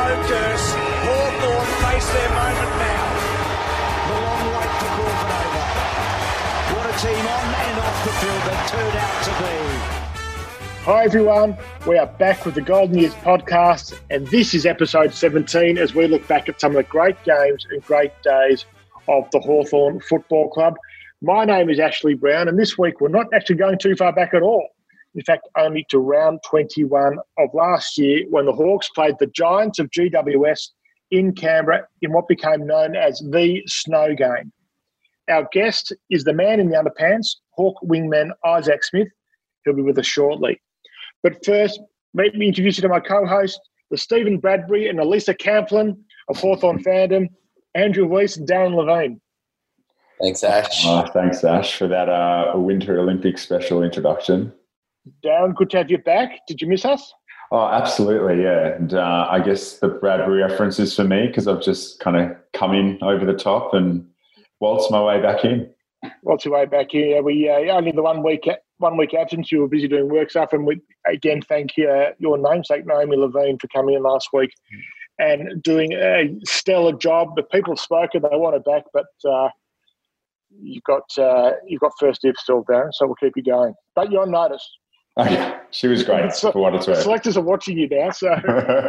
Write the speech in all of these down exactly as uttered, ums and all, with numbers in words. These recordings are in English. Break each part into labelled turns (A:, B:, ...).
A: curse. Hawthorn face their moment now.
B: The long wait for Crawford over. What a team on and off the field that turned out to be.
C: Hi everyone, we are back with the Golden Years podcast, and this is episode seventeen as we look back at some of the great games and great days of the Hawthorn Football Club. My name is Ashley Brown, and this week we're not actually going too far back at all. In fact, only to round twenty-one of last year when the Hawks played the Giants of G W S in Canberra in what became known as the Snow Game. Our guest is the man in the underpants, Hawk wingman Isaac Smith. He'll be with us shortly. But first, let me introduce you to my co-host, the Stephen Bradbury and Elisa Camplin of Hawthorn Fandom, Andrew Weiss and Darren Levine.
D: Thanks, Ash.
E: Oh, thanks, Ash, for that uh, Winter Olympics special introduction.
C: Darren, good to have you back. Did you miss us?
E: Oh, absolutely, yeah. And uh, I guess the Bradbury reference is for me because I've just kind of come in over the top and waltzed my way back in.
C: Waltzed your way back in. Yeah, we uh, only the one week one week absence. You were busy doing work stuff, and we again thank you, uh, your namesake Naomi Levine for coming in last week and doing a stellar job. The people have spoken; they want it back, but uh, you've got uh, you've got first dibs still, Darren. So we'll keep you going. But you're on notice.
E: Oh, yeah. She was great
C: so,
E: for what it's worth.
C: Selectors are watching you now. So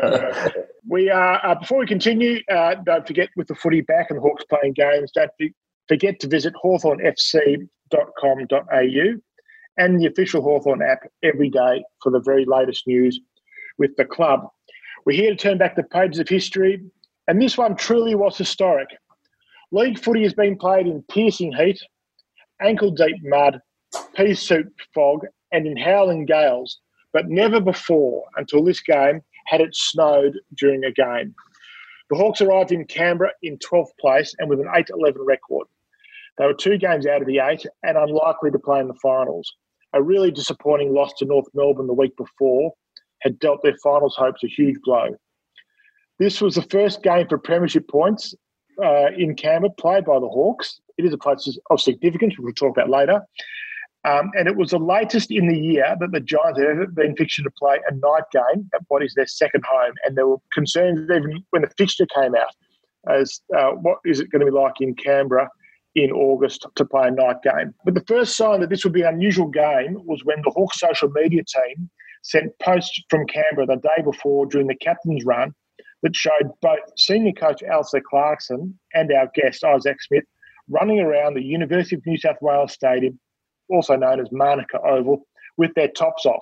C: we are, uh, before we continue, uh, don't forget with the footy back and the Hawks playing games, don't forget to visit hawthorn f c dot com dot a u and the official Hawthorn app every day for the very latest news with the club. We're here to turn back the pages of history, and this one truly was historic. League footy has been played in piercing heat, ankle-deep mud, pea-soaked fog, and in howling gales, but never before until this game had it snowed during a game. The Hawks arrived in Canberra in twelfth place and with an eight eleven record. They were two games out of the eight and unlikely to play in the finals. A really disappointing loss to North Melbourne the week before had dealt their finals hopes a huge blow. This was the first game for premiership points uh, in Canberra played by the Hawks. It is a place of significance, which we'll talk about later. Um, and it was the latest in the year that the Giants had ever been fixtured to play a night game at what is their second home. And there were concerns even when the fixture came out as uh, what is it going to be like in Canberra in August to play a night game. But the first sign that this would be an unusual game was when the Hawks social media team sent posts from Canberra the day before during the captain's run that showed both senior coach Alistair Clarkson and our guest Isaac Smith running around the University of New South Wales Stadium, also known as Manuka Oval, with their tops off.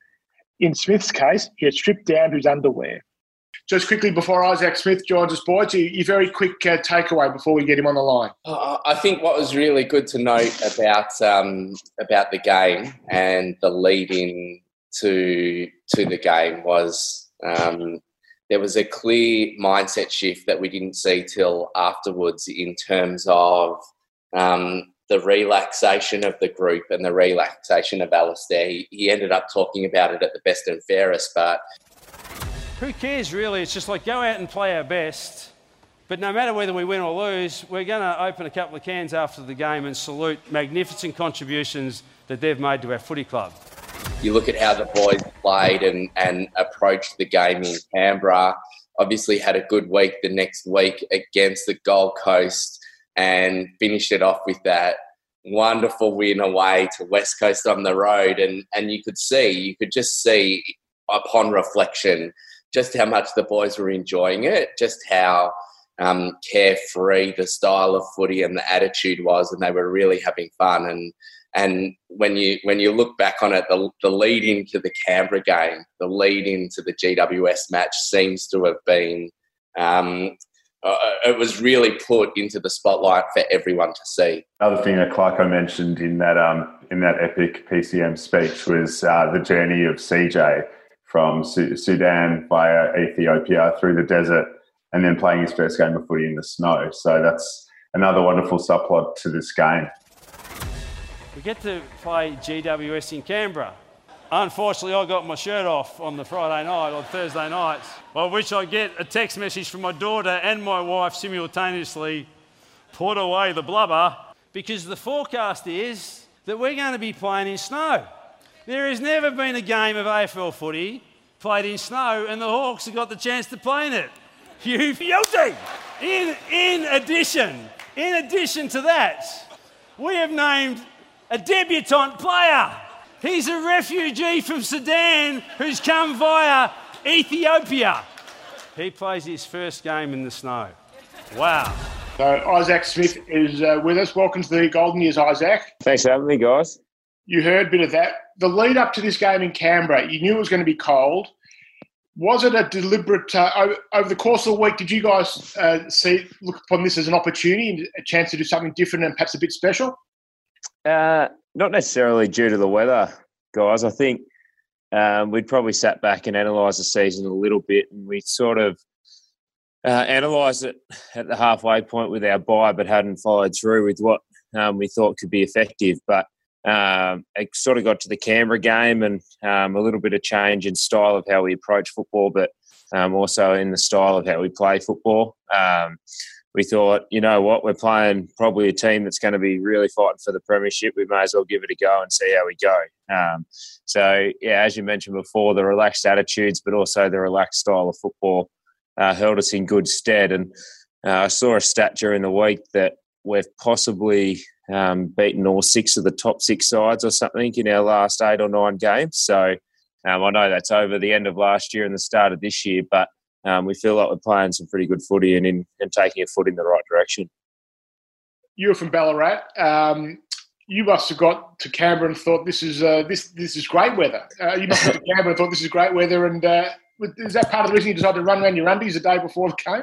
C: In Smith's case, he had stripped down to his underwear. Just quickly before Isaac Smith joins us, boys, your very quick uh, takeaway before we get him on the line.
D: Uh, I think what was really good to note about um, about the game and the lead in to to the game was um, there was a clear mindset shift that we didn't see till afterwards in terms of um, the relaxation of the group and the relaxation of Alistair. He, he ended up talking about it at the best and fairest, but...
F: Who cares, really? It's just like go out and play our best, but no matter whether we win or lose, we're going to open a couple of cans after the game and salute magnificent contributions that they've made to our footy club.
D: You look at how the boys played and, and approached the game in Canberra, obviously had a good week the next week against the Gold Coast, and finished it off with that wonderful win away to West Coast on the road. And, and you could see, you could just see upon reflection just how much the boys were enjoying it, just how um, carefree the style of footy and the attitude was, and they were really having fun. And and when you when you look back on it, the, the lead into the Canberra game, the lead into the G W S match seems to have been... Um, Uh, it was really put into the spotlight for everyone to see.
E: Another thing that Clarko mentioned in that um, in that epic P C M speech was uh, the journey of C J from Su- Sudan via Ethiopia through the desert and then playing his first game of footy in the snow. So that's another wonderful subplot to this game.
F: We get to play G W S in Canberra. Unfortunately, I got my shirt off on the Friday night or Thursday night, by which I get a text message from my daughter and my wife simultaneously, put away the blubber, because the forecast is that we're going to be playing in snow. There has never been a game of A F L footy played in snow, and the Hawks have got the chance to play in it. You beauty! In, in addition, in addition to that, we have named a debutant player. He's a refugee from Sudan who's come via Ethiopia. He plays his first game in the snow. Wow.
C: So Isaac Smith is uh, with us. Welcome to the Golden Years, Isaac.
G: Thanks for having me, guys.
C: You heard a bit of that. The lead up to this game in Canberra, you knew it was going to be cold. Was it a deliberate, uh, over, over the course of the week, did you guys uh, see look upon this as an opportunity, a chance to do something different and perhaps a bit special?
G: Uh, not necessarily due to the weather, guys. I think um, we'd probably sat back and analysed the season a little bit, and we sort of uh, analysed it at the halfway point with our bye, but hadn't followed through with what um, we thought could be effective. But um, it sort of got to the Canberra game, and um, a little bit of change in style of how we approach football, but um, also in the style of how we play football. Um, we thought, you know what, we're playing probably a team that's going to be really fighting for the premiership. We may as well give it a go and see how we go. Um, so, yeah, as you mentioned before, the relaxed attitudes, but also the relaxed style of football uh, held us in good stead. And uh, I saw a stat during the week that we've possibly um, beaten all six of the top six sides or something in our last eight or nine games. So um, I know that's over the end of last year and the start of this year, but Um, we feel like we're playing some pretty good footy and, in, and taking a foot in the right direction.
C: You were from Ballarat. Um, you must have got to Canberra and thought this is uh, this this is great weather. Uh, you must have got to Canberra and thought this is great weather. And uh, is that part of the reason you decided to run around your undies the day before the game?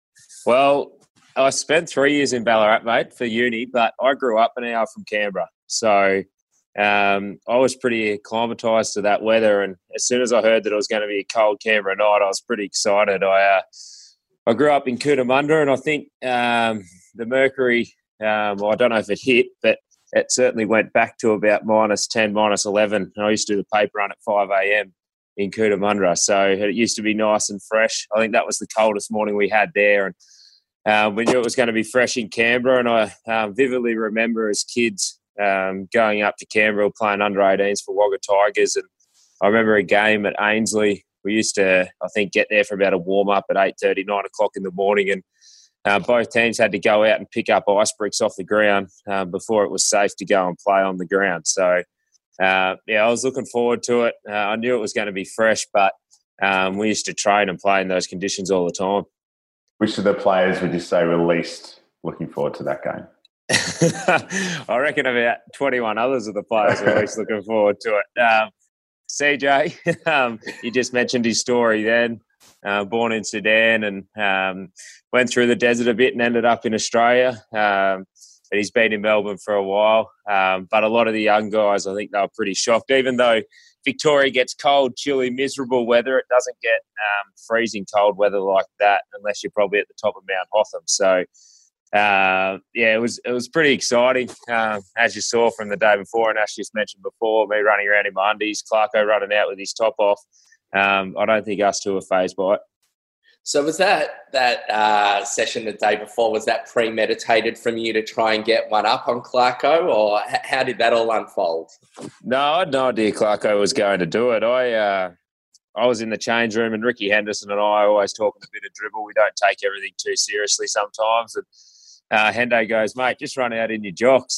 G: Well, I spent three years in Ballarat, mate, for uni, but I grew up an hour from Canberra. So Um, I was pretty acclimatised to that weather, and as soon as I heard that it was going to be a cold Canberra night, I was pretty excited. I uh, I grew up in Cootamundra, and I think um, the mercury, um, well, I don't know if it hit, but it certainly went back to about minus ten, minus eleven. And I used to do the paper run at five a.m. in Cootamundra, so it used to be nice and fresh. I think that was the coldest morning we had there, and uh, we knew it was going to be fresh in Canberra, and I um, vividly remember as kids Um, going up to Canberra playing under eighteens for Wagga Tigers. And I remember a game at Ainslie. We used to, I think, get there for about a warm-up at eight thirty, nine o'clock in the morning. And uh, both teams had to go out and pick up ice bricks off the ground um, before it was safe to go and play on the ground. So, uh, yeah, I was looking forward to it. Uh, I knew it was going to be fresh, but um, we used to train and play in those conditions all the time.
E: Which of the players would you say were least looking forward to that game?
G: I reckon about twenty-one others of the players are at least looking forward to it. Um, C J, um, you just mentioned his story then, uh, born in Sudan and um, went through the desert a bit and ended up in Australia. Um, but he's been in Melbourne for a while. Um, but a lot of the young guys, I think they were pretty shocked. Even though Victoria gets cold, chilly, miserable weather, it doesn't get um, freezing cold weather like that unless you're probably at the top of Mount Hotham. So, Uh, yeah, it was it was pretty exciting, uh, as you saw from the day before, and as just mentioned before, me running around in my undies, Clarko running out with his top off. Um, I don't think us two were fazed by it.
D: So was that that uh, session the day before, was that premeditated from you to try and get one up on Clarko, or h- how did that all unfold?
G: No, I had no idea Clarko was going to do it. I uh, I was in the change room, and Ricky Henderson and I always talking a bit of dribble. We don't take everything too seriously sometimes, and Uh, Hendo goes, mate, just run out in your jocks.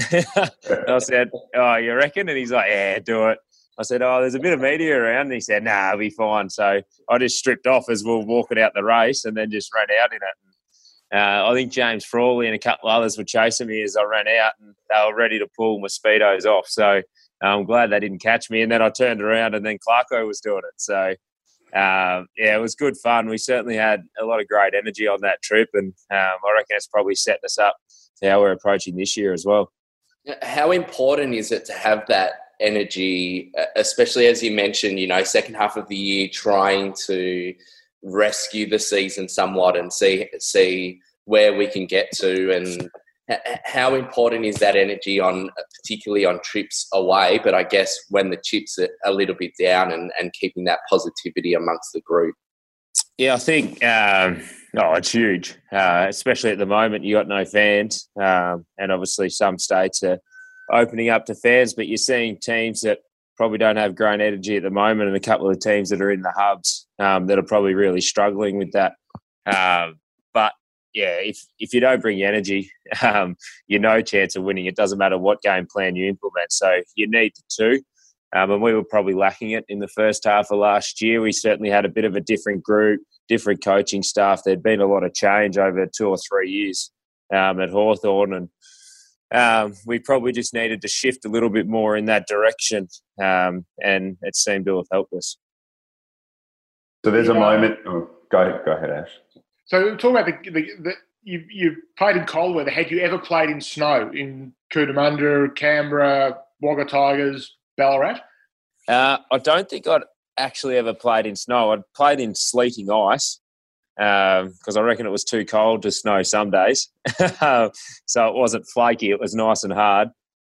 G: I said, oh, you reckon? And he's like, yeah, do it. I said, oh, there's a bit of media around. And he said, nah, I'll be fine. So I just stripped off as we were walking out the race and then just ran out in it. And, uh, I think James Frawley and a couple of others were chasing me as I ran out, and they were ready to pull my Speedos off. So I'm glad they didn't catch me. And then I turned around and then Clarko was doing it. So, Um, yeah, it was good fun. We certainly had a lot of great energy on that trip, and um, I reckon it's probably setting us up to how we're approaching this year as well.
D: How important is it to have that energy, especially as you mentioned, you know, second half of the year trying to rescue the season somewhat and see see where we can get to, and how important is that energy on, particularly on trips away, but I guess when the chips are a little bit down, and, and keeping that positivity amongst the group?
G: Yeah, I think um, oh, it's huge, uh, especially at the moment. You got no fans, um, and obviously some states are opening up to fans, but you're seeing teams that probably don't have great energy at the moment, and a couple of teams that are in the hubs um, that are probably really struggling with that. Um, but yeah, if if you don't bring energy, um, you're no chance of winning. It doesn't matter what game plan you implement. So you need the two. Um, and we were probably lacking it in the first half of last year. We certainly had a bit of a different group, different coaching staff. There'd been a lot of change over two or three years um, at Hawthorn, and um, we probably just needed to shift a little bit more in that direction, um, and it seemed to have helped us.
E: So there's a moment. Oh, go ahead, go ahead, Ash.
C: So talk about the, the, the you you played in cold weather. Had you ever played in snow in Cootamundra, Canberra, Wagga Tigers, Ballarat?
G: Uh, I don't think I'd actually ever played in snow. I'd played in sleeting ice because um, I reckon it was too cold to snow some days. So it wasn't flaky. It was nice and hard.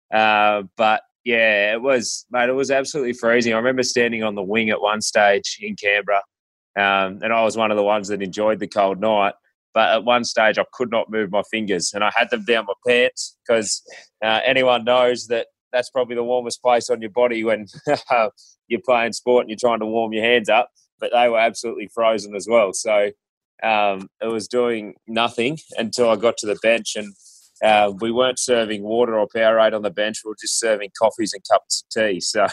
G: Uh, but, yeah, it was, mate, it was absolutely freezing. I remember standing on the wing at one stage in Canberra, um, and I was one of the ones that enjoyed the cold night. But at one stage, I could not move my fingers, and I had them down my pants because uh, anyone knows that that's probably the warmest place on your body when you're playing sport and you're trying to warm your hands up. But they were absolutely frozen as well. So um, it was doing nothing until I got to the bench, and uh, we weren't serving water or Powerade on the bench. We were just serving coffees and cups of tea. So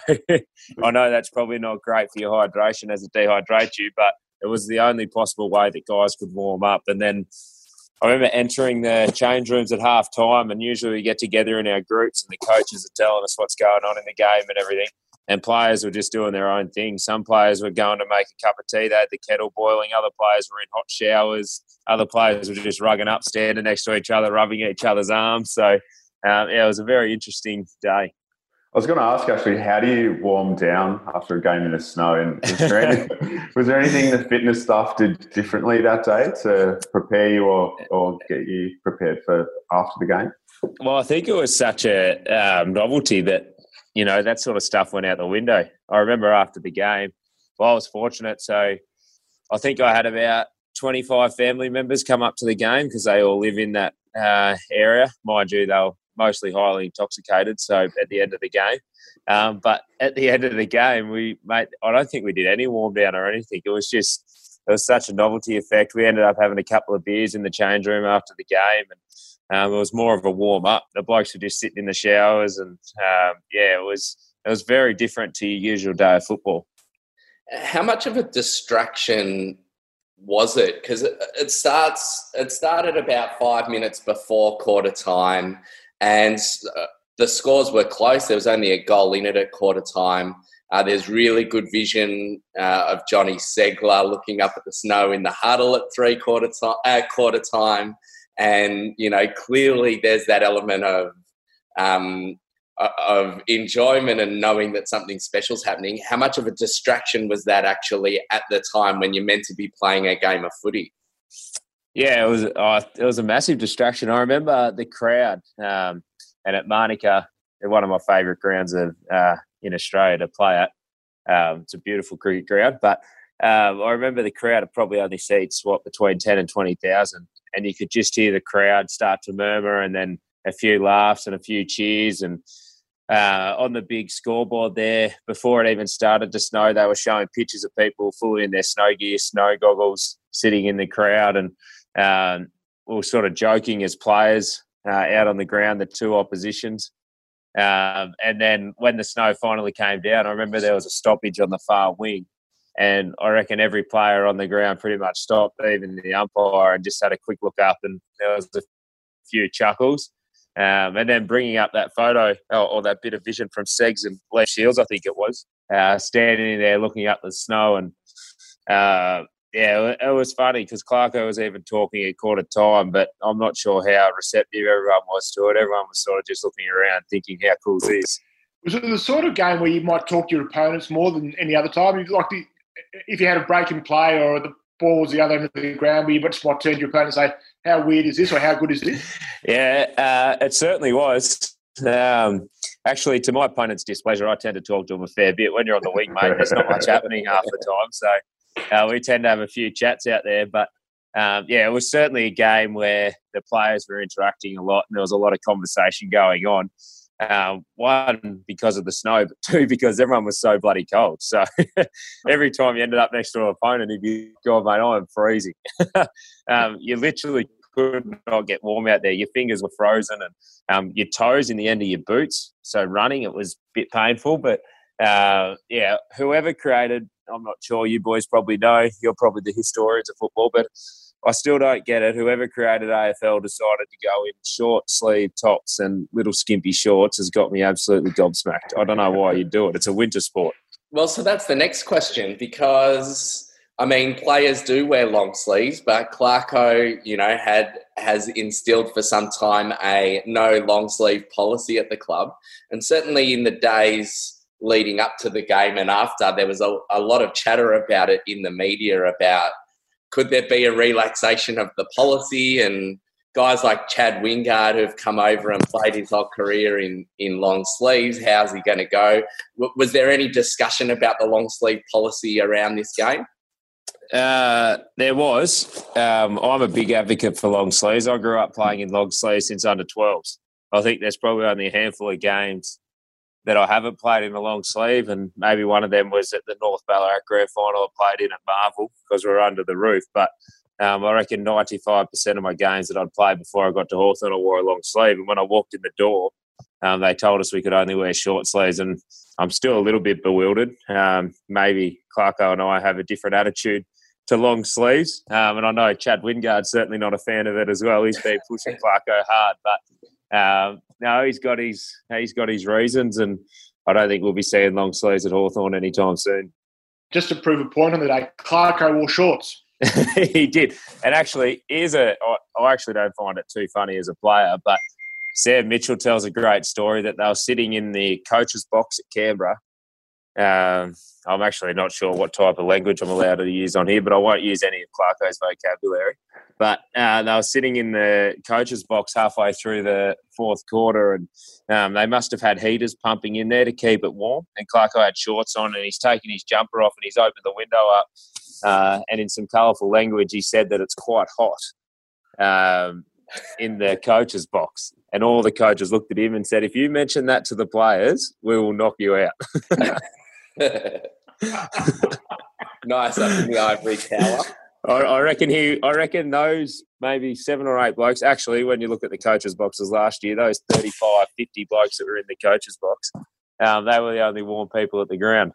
G: I know that's probably not great for your hydration as it dehydrates you, but it was the only possible way that guys could warm up. And then I remember entering the change rooms at half time, and usually we get together in our groups and the coaches are telling us what's going on in the game and everything. And players were just doing their own thing. Some players were going to make a cup of tea. They had the kettle boiling. Other players were in hot showers. Other players were just rugging up, standing next to each other, rubbing each other's arms. So, um, yeah, it was a very interesting day.
E: I was going to ask, actually, how do you warm down after a game in the snow? And was there, any, was there anything the fitness staff did differently that day to prepare you or, or get you prepared for after the game?
G: Well, I think it was such a um, novelty that, you know, that sort of stuff went out the window. I remember after the game, well, I was fortunate. So I think I had about twenty-five family members come up to the game because they all live in that uh, area. Mind you, they were mostly highly intoxicated, so at the end of the game. Um, but at the end of the game, we mate, I don't think we did any warm down or anything. It was just, it was such a novelty effect. We ended up having a couple of beers in the change room after the game, and um, it was more of a warm up. The blokes were just sitting in the showers, and um, yeah, it was it was very different to your usual day of football.
D: How much of a distraction was it? Because it, it starts it started about five minutes before quarter time. And uh, the scores were close. There was only a goal in it at quarter time. Uh, there's really good vision uh, of Johnny Segler looking up at the snow in the huddle at three quarter time. Uh, quarter time, and you know clearly there's that element of um, of enjoyment and knowing that something special's happening. How much of a distraction was that actually at the time when you're meant to be playing a game of footy?
G: Yeah, it was uh, it was a massive distraction. I remember the crowd, um, and at Manuka, one of my favourite grounds of uh, in Australia to play at. Um, it's a beautiful cricket ground, but um, I remember the crowd probably only seats what between ten and twenty thousand, and you could just hear the crowd start to murmur, and then a few laughs and a few cheers. And uh, on the big scoreboard there, before it even started to snow, they were showing pictures of people fully in their snow gear, snow goggles, sitting in the crowd, and Um, we were sort of joking as players uh, out on the ground, the two oppositions. Um, and then when the snow finally came down, I remember there was a stoppage on the far wing, and I reckon every player on the ground pretty much stopped, even the umpire, and just had a quick look up, and there was a few chuckles. Um, and then bringing up that photo or, or that bit of vision from Segs and Les Shields, I think it was, uh, standing there looking up the snow. And uh, yeah, it was funny because Clarko was even talking at quarter time, but I'm not sure how receptive everyone was to it. Everyone was sort of just looking around thinking, how cool is this?
C: Was it the sort of game where you might talk to your opponents more than any other time? Like the, if you had a break in play or the ball was the other end of the ground, where you just might turn to your opponent and say, how weird is this or how good is this?
G: Yeah, uh, it certainly was. Um, actually, to my opponent's displeasure, I tend to talk to them a fair bit. When you're on the wing, mate, there's not much happening half the time. So uh, we tend to have a few chats out there. But, um, yeah, it was certainly a game where the players were interacting a lot and there was a lot of conversation going on. Um, one, because of the snow, but two, because everyone was so bloody cold. So every time you ended up next to an opponent, he'd be, God, mate, I'm freezing. um, you literally could not get warm out there. Your fingers were frozen and um, your toes in the end of your boots. So running, it was a bit painful. But, uh, yeah, whoever created, I'm not sure, you boys probably know, you're probably the historians of football, but I still don't get it. Whoever created A F L decided to go in short sleeve tops and little skimpy shorts has got me absolutely gobsmacked. I don't know why you do it. It's a winter sport.
D: Well, so that's the next question because, I mean, players do wear long sleeves, but Clarko, you know, had has instilled for some time a no long sleeve policy at the club. And certainly in the days leading up to the game and after, there was a, a lot of chatter about it in the media about could there be a relaxation of the policy, and guys like Chad Wingard who've come over and played his whole career in, in long sleeves, how's he going to go? W- was there any discussion about the long sleeve policy around this game?
G: Uh, there was. Um, I'm a big advocate for long sleeves. I grew up playing in long sleeves since under twelves. I think there's probably only a handful of games that I haven't played in a long sleeve, and maybe one of them was at the North Ballarat Grand Final I played in at Marvel because we were under the roof. But um, I reckon ninety-five percent of my games that I'd played before I got to Hawthorn, I wore a long sleeve. And when I walked in the door, um, they told us we could only wear short sleeves, and I'm still a little bit bewildered. Um, maybe Clarko and I have a different attitude to long sleeves. Um, and I know Chad Wingard's certainly not a fan of it as well. He's been pushing Clarko hard, but um, no, he's got his he's got his reasons, and I don't think we'll be seeing long sleeves at Hawthorn anytime soon.
C: Just to prove a point on the day, Clarko wore shorts.
G: He did. And actually, here's a, I, I actually don't find it too funny as a player, but Sam Mitchell tells a great story that they were sitting in the coach's box at Canberra. Um, I'm actually not sure what type of language I'm allowed to use on here, but I won't use any of Clarko's vocabulary. But uh, they were sitting in the coach's box halfway through the fourth quarter, and um, they must have had heaters pumping in there to keep it warm. And Clarko had shorts on, and he's taken his jumper off, and he's opened the window up. Uh, and in some colourful language, he said that it's quite hot um, in the coach's box. And all the coaches looked at him and said, if you mention that to the players, we will knock you out.
D: Nice up in the ivory tower.
G: I, I reckon he. I reckon those maybe seven or eight blokes. Actually, when you look at the coaches' boxes last year, those thirty-five, fifty blokes that were in the coaches' box, um, they were the only warm people at the ground.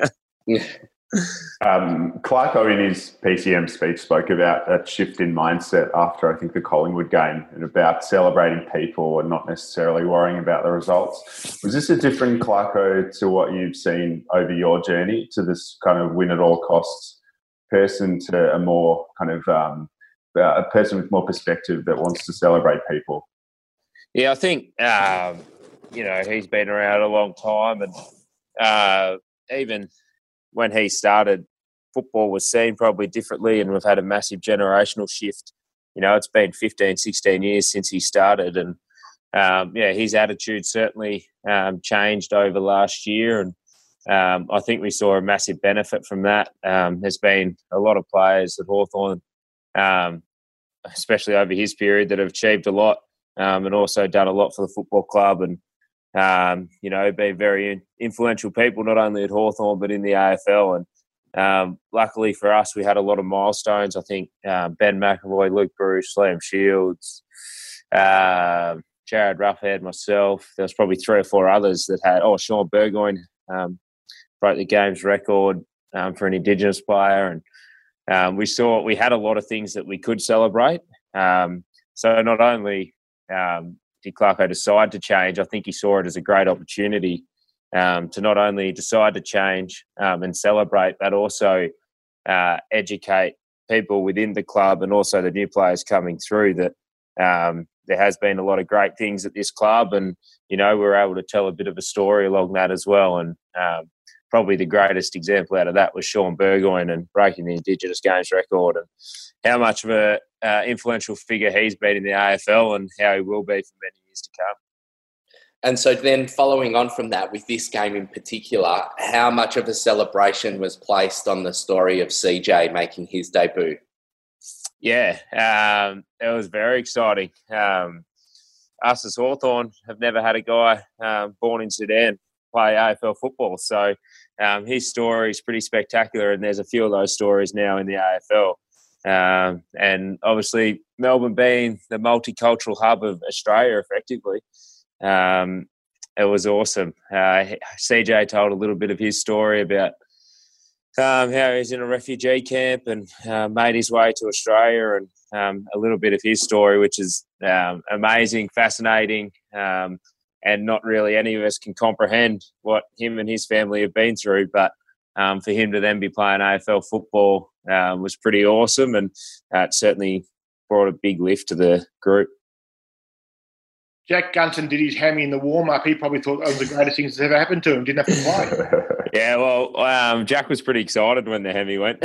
E: um, Clarko in his P C M speech spoke about a shift in mindset after I think the Collingwood game and about celebrating people and not necessarily worrying about the results. Was this a different Clarko to what you've seen over your journey, to this kind of win at all costs person, to a more kind of um, a person with more perspective that wants to celebrate people?
G: Yeah, I think um, you know, he's been around a long time, and uh, even when he started, football was seen probably differently, and we've had a massive generational shift. You know, it's been fifteen, sixteen years since he started, and um, yeah, his attitude certainly um, changed over last year, and um, I think we saw a massive benefit from that. Um, there's been a lot of players at Hawthorn, um, especially over his period, that have achieved a lot um, and also done a lot for the football club, and Um, you know, been very influential people, not only at Hawthorn, but in the A F L. And um, luckily for us, we had a lot of milestones. I think um, Ben McAvoy, Luke Bruce, Liam Shields, uh, Jared Roughhead, myself. There was probably three or four others that had, oh, Sean Burgoyne um, broke the game's record um, for an Indigenous player. And um, we saw, we had a lot of things that we could celebrate. Um, so not only um, did Clarko decide to change, I think he saw it as a great opportunity um, to not only decide to change um, and celebrate, but also uh, educate people within the club and also the new players coming through that um, there has been a lot of great things at this club, and, you know, we were able to tell a bit of a story along that as well. And um, probably the greatest example out of that was Sean Burgoyne and breaking the Indigenous Games record, and how much of a uh, influential figure he's been in the A F L and how he will be for many years to come.
D: And so then following on from that, with this game in particular, how much of a celebration was placed on the story of C J making his debut?
G: Yeah, um, it was very exciting. Um, us as Hawthorn have never had a guy um, born in Sudan play A F L football. So um, his story is pretty spectacular, and there's a few of those stories now in the A F L. Um, and obviously Melbourne being the multicultural hub of Australia effectively, um, it was awesome. Uh, C J told a little bit of his story about um, how he's in a refugee camp and uh, made his way to Australia, and um, a little bit of his story, which is um, amazing, fascinating, um, and not really any of us can comprehend what him and his family have been through. But um, for him to then be playing A F L football um, was pretty awesome, and uh, it certainly brought a big lift to the group.
C: Jack Gunton did his hammy in the warm-up. He probably thought that was the greatest thing that's ever happened to him. Didn't have to play.
G: Yeah, well, um, Jack was pretty excited when the hammy went.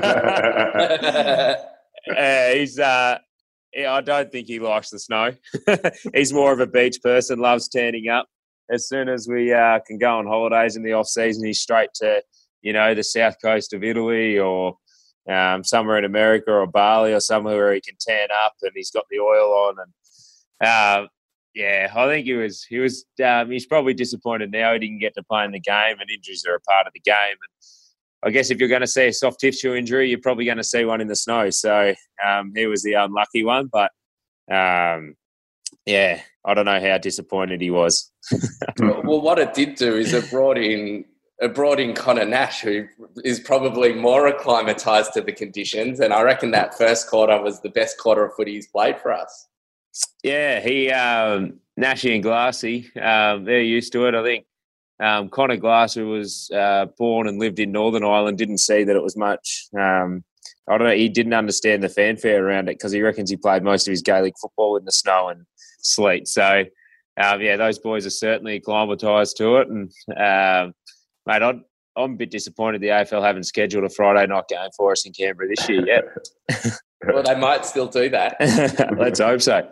G: uh, he's, uh, yeah, I don't think he likes the snow. He's more of a beach person, loves tanning up. As soon as we uh, can go on holidays in the off-season, he's straight to, you know, the south coast of Italy or um, somewhere in America or Bali or somewhere where he can tan up and he's got the oil on. And uh, yeah, I think he was he was um, he's probably disappointed now he didn't get to play in the game, and injuries are a part of the game. And I guess if you're going to see a soft tissue injury, you're probably going to see one in the snow. So um, he was the unlucky one, but um, yeah, I don't know how disappointed he was.
D: Well, what it did do is it brought in it brought in Connor Nash, who is probably more acclimatised to the conditions, and I reckon that first quarter was the best quarter of footy he's played for us.
G: Yeah, he um, Nashy and Glassy, um, they're used to it. I think um, Connor Glass, who was uh, born and lived in Northern Ireland, didn't see that it was much. Um, I don't know. He didn't understand the fanfare around it because he reckons he played most of his Gaelic football in the snow and sleet. So, um, yeah, those boys are certainly acclimatised to it. And um, mate, I'd, I'm a bit disappointed the A F L haven't scheduled a Friday night game for us in Canberra this year yet.
D: Well, they might still do that.
G: Let's hope so.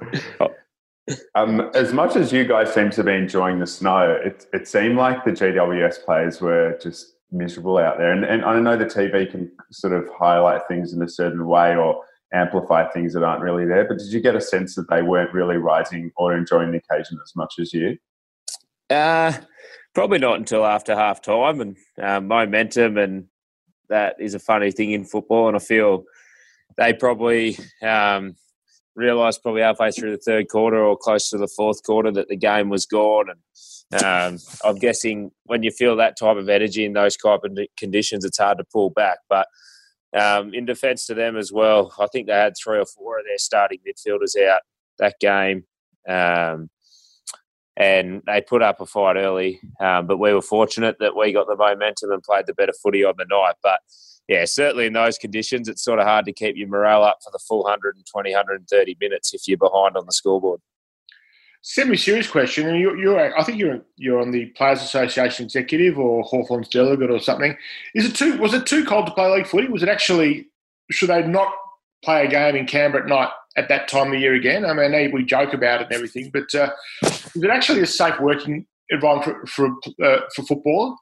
E: Um, as much as you guys seem to be enjoying the snow, it, it seemed like the G W S players were just miserable out there. And, and I know the T V can sort of highlight things in a certain way or amplify things that aren't really there, but did you get a sense that they weren't really rising or enjoying the occasion as much as you?
G: Uh, probably not until after half time, and uh, momentum, and that is a funny thing in football, and I feel they probably um, realised probably halfway through the third quarter or close to the fourth quarter that the game was gone. And um, I'm guessing when you feel that type of energy in those type of conditions, it's hard to pull back. But um, in defence to them as well, I think they had three or four of their starting midfielders out that game. Um, and they put up a fight early. Um, but we were fortunate that we got the momentum and played the better footy on the night. But yeah, certainly in those conditions, it's sort of hard to keep your morale up for the full one hundred twenty, one hundred thirty minutes if you're behind on the scoreboard.
C: Semi-serious question, and you're, you're, I think you're you're on the Players Association executive or Hawthorn's delegate or something. Is it too? Was it too cold to play league footy? Was it actually? Should they not play a game in Canberra at night at that time of the year again? I mean, I know we joke about it and everything, but uh, is it actually a safe working environment for for, uh, for football?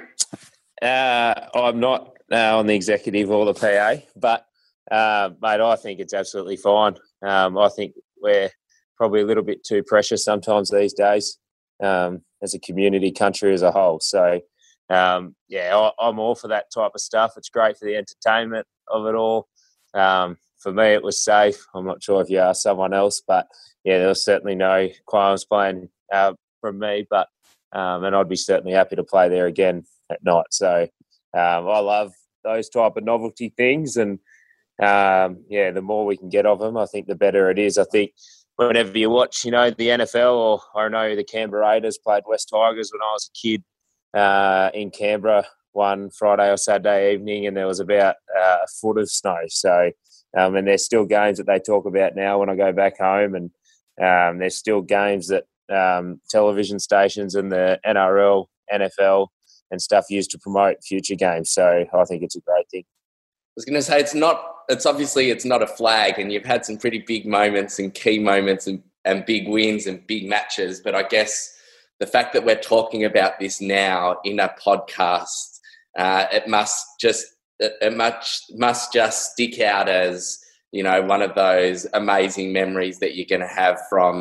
G: Uh, I'm not uh, on the executive or the P A, but, uh, mate, I think it's absolutely fine. Um, I think we're probably a little bit too precious sometimes these days um, as a community, country as a whole. So, um, yeah, I, I'm all for that type of stuff. It's great for the entertainment of it all. Um, for me, it was safe. I'm not sure if you asked someone else, but, yeah, there was certainly no qualms playing uh, from me, but um, and I'd be certainly happy to play there again at night. So um, I love those type of novelty things, and um, yeah, the more we can get of them, I think the better it is. I think whenever you watch, you know, the N F L, or I know the Canberra Raiders played West Tigers when I was a kid uh, in Canberra one Friday or Saturday evening, and there was about uh, a foot of snow. So, um, and there's still games that they talk about now when I go back home, and um, there's still games that um, television stations and the N R L, N F L and stuff used to promote future games. So I think it's a great thing.
D: I was going to say, it's not, it's obviously it's not a flag, and you've had some pretty big moments and key moments and, and big wins and big matches. But I guess the fact that we're talking about this now in a podcast, uh, it must just, it, it must, must just stick out as, you know, one of those amazing memories that you're going to have from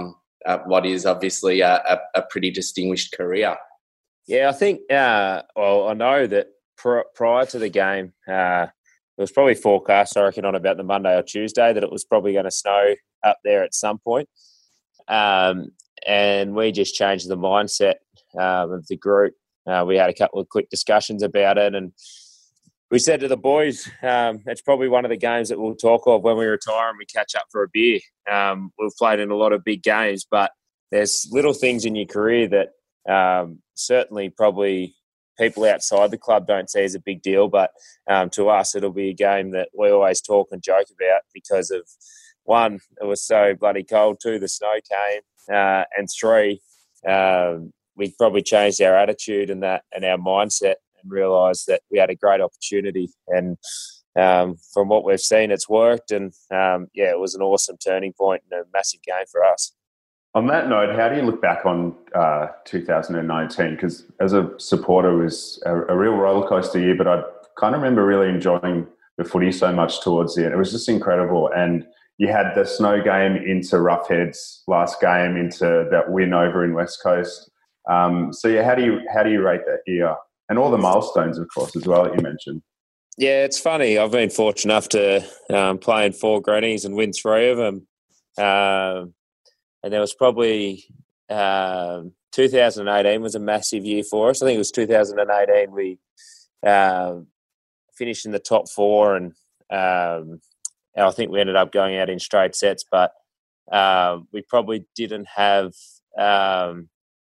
D: uh, what is obviously a, a, a pretty distinguished career.
G: Yeah, I think, uh, well, I know that pr- prior to the game, uh, it was probably forecast, I reckon, on about the Monday or Tuesday that it was probably going to snow up there at some point. Um, and we just changed the mindset um, of the group. Uh, we had a couple of quick discussions about it, and we said to the boys, um, it's probably one of the games that we'll talk of when we retire and we catch up for a beer. Um, we've played in a lot of big games, but there's little things in your career that um, certainly probably people outside the club don't see as a big deal, but um, to us it'll be a game that we always talk and joke about because of, one, it was so bloody cold, two, the snow came, uh, and three, um, we probably changed our attitude and that and our mindset and realised that we had a great opportunity. And um, from what we've seen, it's worked. And, um, yeah, it was an awesome turning point and a massive game for us.
E: On that note, how do you look back on uh, two thousand nineteen? Because as a supporter, it was a, a real rollercoaster year, but I kind of remember really enjoying the footy so much towards the end. It was just incredible. And you had the snow game into Roughheads, last game into that win over in West Coast. Um, so, yeah, how do you how do you rate that year? And all the milestones, of course, as well, that you mentioned.
G: Yeah, it's funny. I've been fortunate enough to um, play in four grannies and win three of them. Um, and there was probably um, two thousand eighteen was a massive year for us. I think it was two thousand eighteen we um, finished in the top four, and um, I think we ended up going out in straight sets. But um, we probably didn't have um,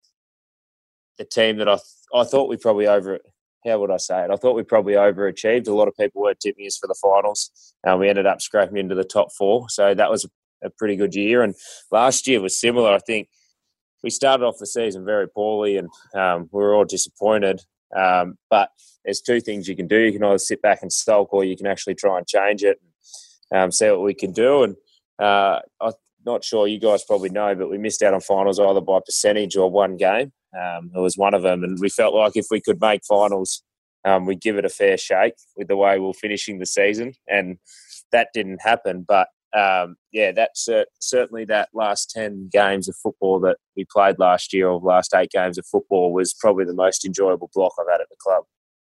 G: the team that I th- I thought we probably over. How would I say it? I thought we probably overachieved. A lot of people were tipping us for the finals. Uh, we ended up scraping into the top four, so that was a pretty good year. And last year was similar. I think we started off the season very poorly, and um, we were all disappointed. Um, but there's two things you can do. You can either sit back and sulk, or you can actually try and change it and um, see what we can do. And uh, I'm not sure you guys probably know, but we missed out on finals either by percentage or one game. Um, it was one of them, and we felt like if we could make finals, um, we'd give it a fair shake with the way we were finishing the season, and that didn't happen. But um, yeah, that's uh, certainly that last ten games of football that we played last year, or last eight games of football, was probably the most enjoyable block I've had at the club.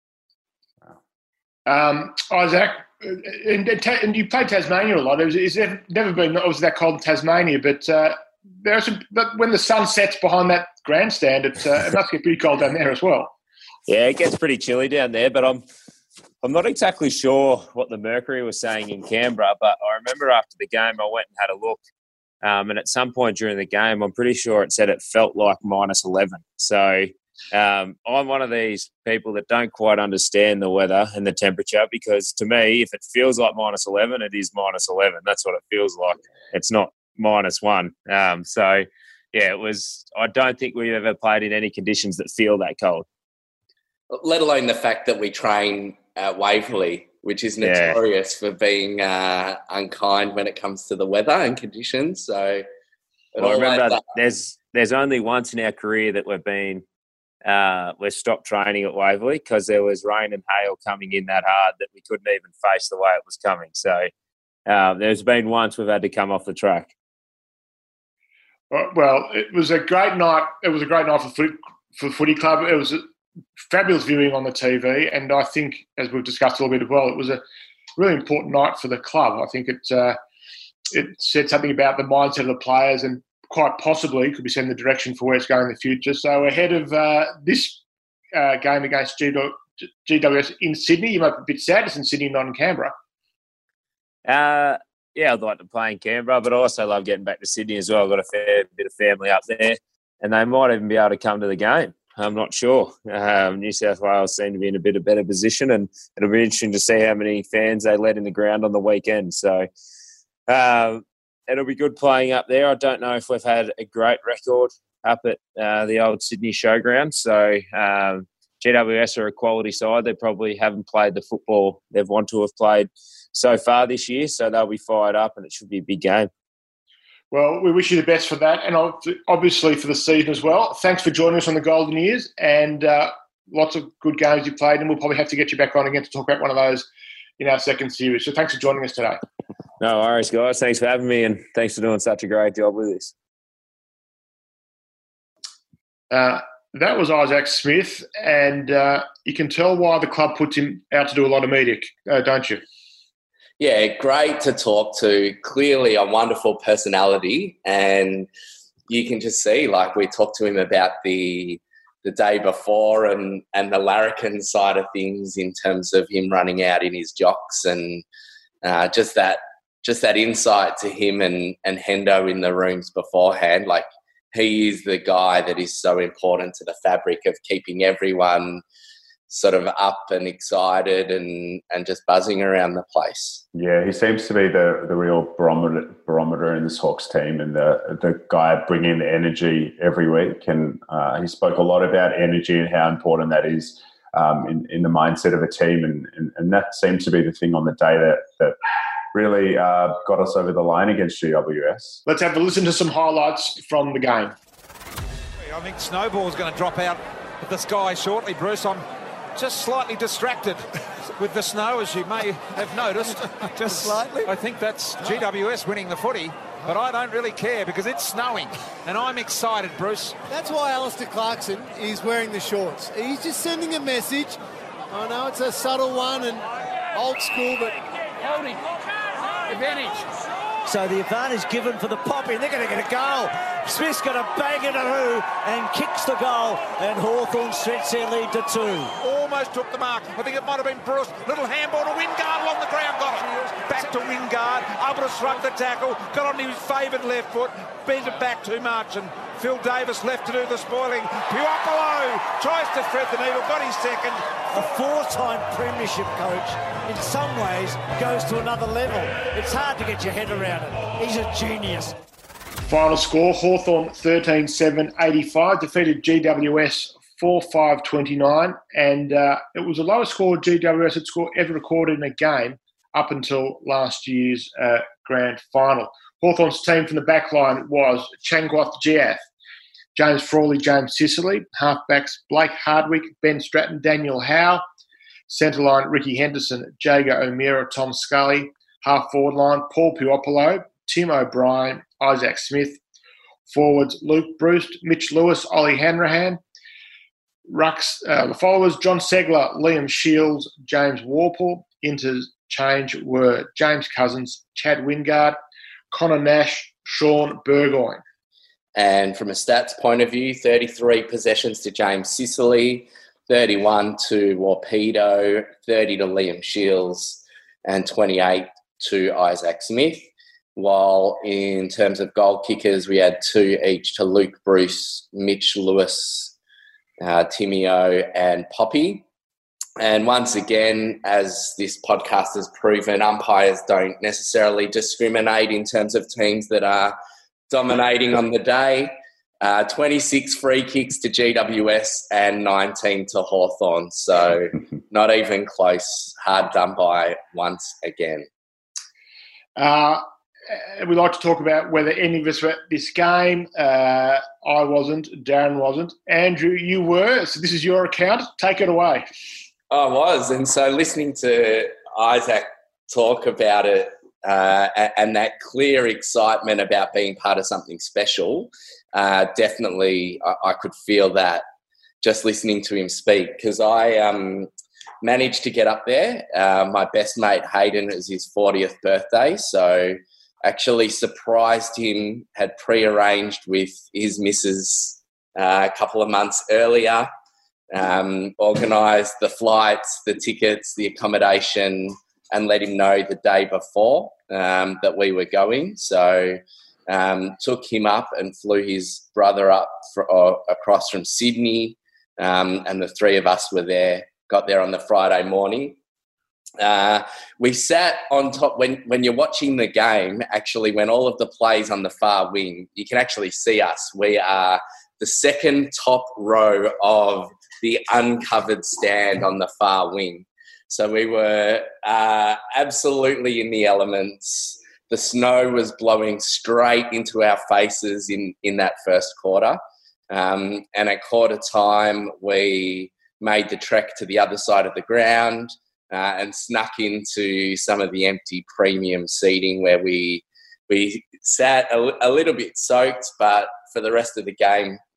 C: Um, Isaac, and, and you played Tasmania a lot. It's never been obviously that cold in Tasmania, but uh, there are some. But when the sun sets behind that grandstand, it, uh, it must get pretty cold down there as well.
G: Yeah, it gets pretty chilly down there, but I'm I'm not exactly sure what the Mercury was saying in Canberra, but I remember after the game I went and had a look, um, and at some point during the game I'm pretty sure it said it felt like minus eleven. So um, I'm one of these people that don't quite understand the weather and the temperature, because to me, if it feels like minus eleven, it is minus eleven. That's what it feels like. It's not minus one. Um, so, yeah, it was. I don't think we've ever played in any conditions that feel that cold.
D: Let alone the fact that we train at Waverley, which is notorious yeah. for being uh, unkind when it comes to the weather and conditions. So,
G: well, I remember that. there's there's only once in our career that we've been uh, we stopped training at Waverley because there was rain and hail coming in that hard that we couldn't even face the way it was coming. So, um, there's been once we've had to come off the track.
C: Well, it was a great night. It was a great night for foot, for Footy Club. It was a fabulous viewing on the T V, and I think, as we've discussed a little bit as well, it was a really important night for the club. I think it uh, it said something about the mindset of the players, and quite possibly could be setting the direction for where it's going in the future. So ahead of uh, this uh, game against G W S in Sydney, you might be a bit sad it's in Sydney, not in Canberra.
G: Uh, yeah, I'd like to play in Canberra, but I also love getting back to Sydney as well. I've got a fair bit of family up there, and they might even be able to come to the game. I'm not sure. Um, New South Wales seem to be in a bit of better position, and it'll be interesting to see how many fans they let in the ground on the weekend. So um, it'll be good playing up there. I don't know if we've had a great record up at uh, the old Sydney Showground. So um, G W S are a quality side. They probably haven't played the football they've want to have played so far this year, so they'll be fired up, and it should be a big game.
C: Well, we wish you the best for that, and obviously for the season as well. Thanks for joining us on the Golden Years, and uh, lots of good games you played, and we'll probably have to get you back on again to talk about one of those in our second series. So thanks for joining us today.
G: No worries, guys. Thanks for having me, and thanks for doing such a great job with this.
C: Uh, that was Isaac Smith, and uh, you can tell why the club puts him out to do a lot of media, uh, don't you?
D: Yeah, great to talk to. Clearly a wonderful personality, and you can just see, like, we talked to him about the the day before and, and the larrikin side of things in terms of him running out in his jocks and uh, just that just that insight to him and, and Hendo in the rooms beforehand. Like, he is the guy that is so important to the fabric of keeping everyone sort of up and excited and, and just buzzing around the place.
E: Yeah, he seems to be the, the real barometer, barometer in this Hawks team and the the guy bringing the energy every week. And uh, he spoke a lot about energy and how important that is um, in, in the mindset of a team. And, and, and that seemed to be the thing on the day that, that really uh, got us over the line against G W S.
C: Let's have a listen to some highlights from the game.
H: I think Snowball's going to drop out of the sky shortly, Bruce. I'm just slightly distracted with the snow, as you may have noticed. Just slightly. I think that's G W S winning the footy, but I don't really care because it's snowing, and I'm excited, Bruce.
I: That's why Alistair Clarkson is wearing the shorts. He's just sending a message. I know it's a subtle one and old school, but
J: holding advantage.
B: So the advantage given for the Poppy, and they're going to get a goal. Smith's got a bang in a hoo and kicks the goal, and Hawthorn stretch their lead to two.
H: Almost took the mark. I think it might have been Bruce. Little handball to Wingard along the ground. Got it. Back to Wingard. Able to shrug the tackle. Got on his favoured left foot. Bent it back too much, and Phil Davis left to do the spoiling. Puopolo tries to thread the needle. Got his second.
B: A four-time premiership coach, in some ways, goes to another level. It's hard to get your head around it. He's a genius.
C: Final score, Hawthorn thirteen seven eighty-five, defeated G W S four five twenty-nine, and uh, it was the lowest score G W S had scored ever recorded in a game up until last year's uh, grand final. Hawthorn's team from the back line was Changwath Giath, James Frawley, James Sicily, halfbacks Blake Hardwick, Ben Stratton, Daniel Howe, centre line Ricky Henderson, Jago O'Meara, Tom Scully, half forward line Paul Puopolo, Tim O'Brien, Isaac Smith, forwards Luke Bruce, Mitch Lewis, Ollie Hanrahan, rucks, uh, the followers John Segler, Liam Shields, James Warple. Interchange were James Cousins, Chad Wingard, Connor Nash, Sean Burgoyne.
D: And from a stats point of view, thirty-three possessions to James Sicily, thirty-one to Warpedo, thirty to Liam Shields, and twenty-eight to Isaac Smith. While in terms of goal kickers, we had two each to Luke Bruce, Mitch Lewis, uh, Timio, and Poppy. And once again, as this podcast has proven, umpires don't necessarily discriminate in terms of teams that are dominating on the day. Uh, twenty-six free kicks to G W S and nineteen to Hawthorn. So not even close. Hard done by once again.
C: Uh, we like to talk about whether any of us were at this game. Uh, I wasn't. Darren wasn't. Andrew, you were. So this is your account. Take it away.
D: I was. And so listening to Isaac talk about it uh, and that clear excitement about being part of something special, uh, definitely I, I could feel that just listening to him speak, because I um, managed to get up there. Uh, my best mate Hayden, it was his fortieth birthday, so actually surprised him, had pre-arranged with his missus uh, a couple of months earlier. Um, organised the flights, the tickets, the accommodation, and let him know the day before um, that we were going. So um, took him up and flew his brother up for, uh, across from Sydney, um, and the three of us were there, got there on the Friday morning. Uh, we sat on top, when, when you're watching the game, actually, when all of the plays on the far wing, you can actually see us. We are the second top row of the uncovered stand on the far wing. So we were uh, absolutely in the elements. The snow was blowing straight into our faces in, in that first quarter. Um, and at quarter time, we made the trek to the other side of the ground uh, and snuck into some of the empty premium seating where we we sat a, a little bit soaked, but for the rest of the game,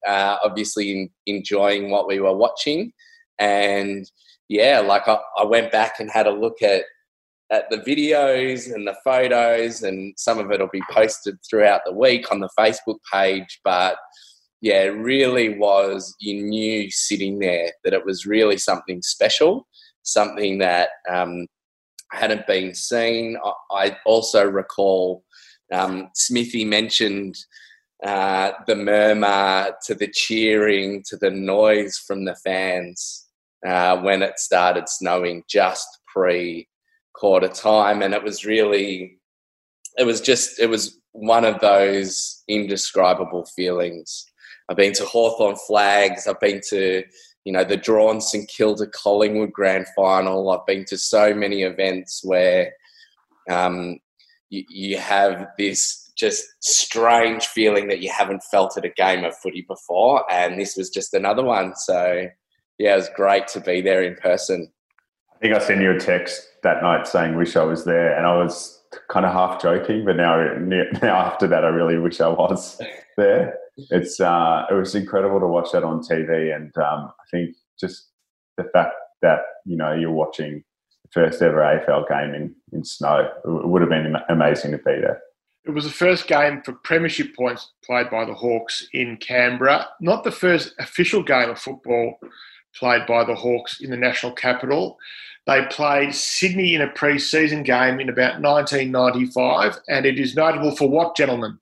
D: uh, obviously in, enjoying what we were watching. And yeah, like I, I went back and had a look at, at the videos and the photos, and some of it will be posted throughout the week on the Facebook page. But yeah, it really was, you knew sitting there that it was really something special, something that um, hadn't been seen. I, I also recall um, Smithy mentioned uh, the murmur to the cheering to the noise from the fans uh, when it started snowing just pre-quarter time. And it was really, it was just, it was one of those indescribable feelings. I've been to Hawthorn Flags. I've been to, you know, the drawn St Kilda Collingwood Grand Final. I've been to so many events where um, you, you have this just strange feeling that you haven't felt at a game of footy before, and this was just another one. So, yeah, it was great to be there in person.
E: I think I sent you a text that night saying wish I was there, and I was kind of half joking, but now, now after that I really wish I was there. It's uh, it was incredible to watch that on T V, and um, I think just the fact that, you know, you're watching the first ever A F L game in, in snow, it would have been amazing to be there.
C: It was the first game for premiership points played by the Hawks in Canberra, not the first official game of football played by the Hawks in the national capital. They played Sydney in a pre-season game in about nineteen ninety-five, and it is notable for what, gentlemen?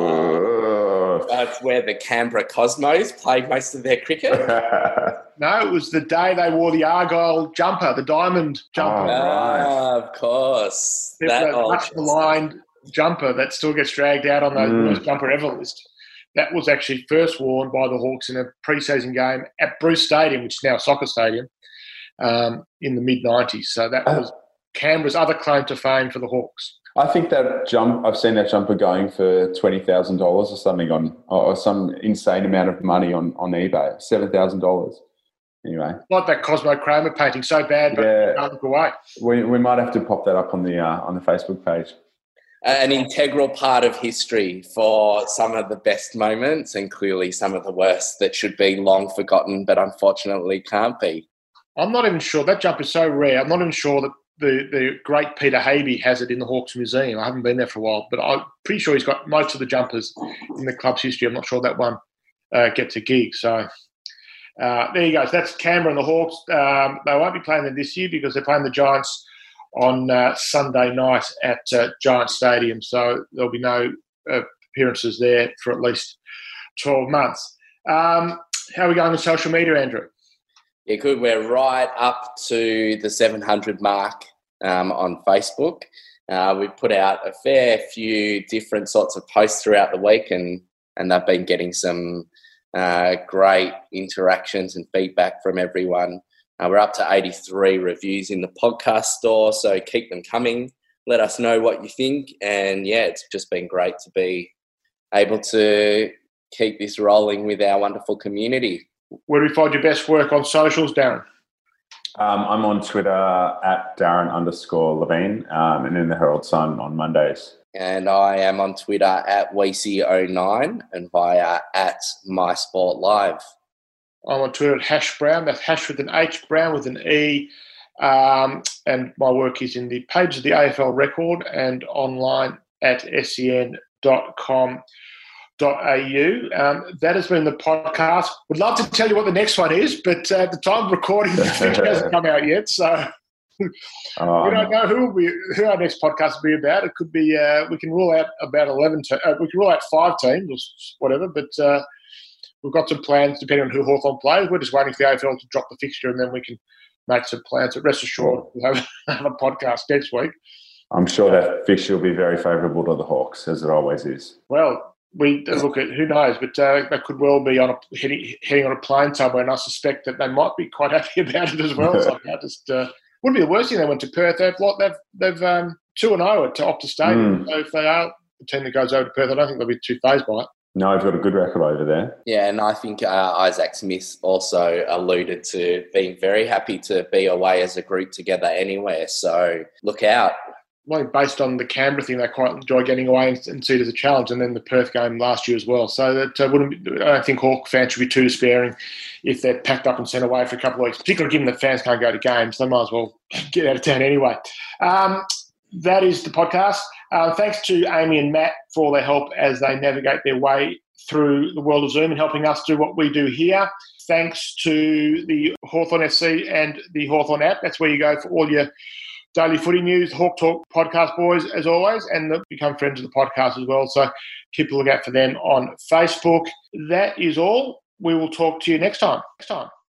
D: That's where the Canberra Cosmos played most of their cricket.
C: No, it was the day they wore the Argyle jumper, the diamond jumper.
D: Oh, right. Ah, of course.
C: It
D: that
C: was a much maligned jumper that still gets dragged out on the mm. worst jumper ever list. That was actually first worn by the Hawks in a pre-season game at Bruce Stadium, which is now a soccer stadium, um, in the mid nineties. So that was Canberra's other claim to fame for the Hawks.
E: I think that jump, I've seen that jumper going for twenty thousand dollars or something on, or some insane amount of money on, on eBay, seven thousand dollars. Anyway.
C: Like that Cosmo Kramer painting, so bad, but
E: yeah.
C: can't look away.
E: We, we might have to pop that up on the uh, on the Facebook page.
D: An integral part of history for some of the best moments and clearly some of the worst that should be long forgotten, but unfortunately can't be.
C: I'm not even sure. That jumper is so rare. I'm not even sure that the, the great Peter Habey has it in the Hawks Museum. I haven't been there for a while, but I'm pretty sure he's got most of the jumpers in the club's history. I'm not sure that one uh, gets a gig. So uh, there you go. So that's Canberra and the Hawks. Um, they won't be playing them this year because they're playing the Giants on uh, Sunday night at uh, Giant Stadium. So there'll be no uh, appearances there for at least twelve months. Um, how are we going on social media, Andrew?
D: Yeah, good. We're right up to the seven hundred mark um, on Facebook. Uh, we've put out a fair few different sorts of posts throughout the week, and, and they've been getting some uh, great interactions and feedback from everyone. Uh, we're up to eighty-three reviews in the podcast store, so keep them coming. Let us know what you think. And, yeah, it's just been great to be able to keep this rolling with our wonderful community.
C: Where do we find your best work on socials, Darren?
E: Um, I'm on Twitter at Darren underscore Levine um, and in the Herald Sun on Mondays.
D: And I am on Twitter at Wasey oh nine and via at MySportLive.
C: I'm on Twitter at Hash Brown. That's Hash with an H, Brown with an E. Um, and my work is in the pages of the A F L Record and online at sen dot com. .au. Um, that has been the podcast. Would love to tell you what the next one is, but uh, at the time of recording, the figure hasn't come out yet, so um, we don't know who will be, who our next podcast will be about. It could be uh, we can rule out about eleven. Te- uh, we can rule out five teams or whatever, but uh, we've got some plans depending on who Hawthorn plays. We're just waiting for the A F L to drop the fixture, and then we can make some plans. But rest assured, we'll have, have a podcast next week.
E: I'm sure that fixture will be very favourable to the Hawks, as it always is.
C: Well. We look at who knows, but uh, they could well be on a heading, heading on a plane somewhere, and I suspect that they might be quite happy about it as well. So I just uh, wouldn't be the worst thing. They went to Perth. They've they've they've um, two and zero at Optus Stadium. Mm. So if they are the team that goes over to Perth, I don't think they'll be too phased by it.
E: No, I've got a good record over there.
D: Yeah, and I think uh, Isaac Smith also alluded to being very happy to be away as a group together anywhere. So look out.
C: like based on the Canberra thing, they quite enjoy getting away and, and see it as a challenge, and then the Perth game last year as well. So that uh, wouldn't be, I don't think Hawk fans should be too despairing if they're packed up and sent away for a couple of weeks, particularly given that fans can't go to games. They might as well get out of town anyway. Um, that is the podcast. Uh, thanks to Amy and Matt for all their help as they navigate their way through the world of Zoom and helping us do what we do here. Thanks to the Hawthorn F C and the Hawthorn app. That's where you go for all your daily footy news, Hawk Talk podcast, boys, as always, and become friends of the podcast as well. So keep a look out for them on Facebook. That is all. We will talk to you next time. Next time.